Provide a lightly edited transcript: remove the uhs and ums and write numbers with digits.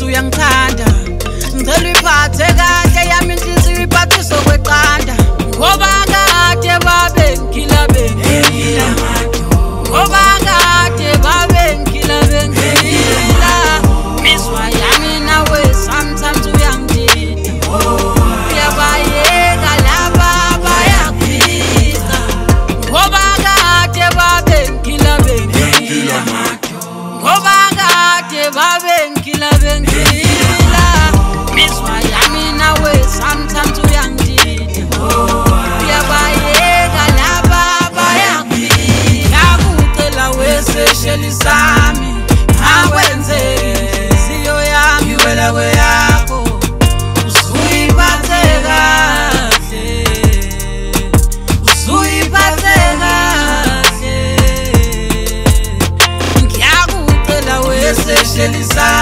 ukuthi uyangithanda ngicela uyiphathe kahle yami inhliziyo uyiphathiswe kweqanda ngoba kade babe ngila bengila ngoba kade babe ngila bengila miswa yami nawe sometimes uyangidida uyabayeka laba bayakuphika ngoba kade babe ngila bengila ngoba kade babe ngila bengila miswa yami nawe sometimes uyangidida uyabayeka laba bayakuphika akucela wesesheli sami awenze inhliziyo yami wela kweyakho usuyiphathe kahle usuyiphathe kahle ngiyakucela wesesheli sami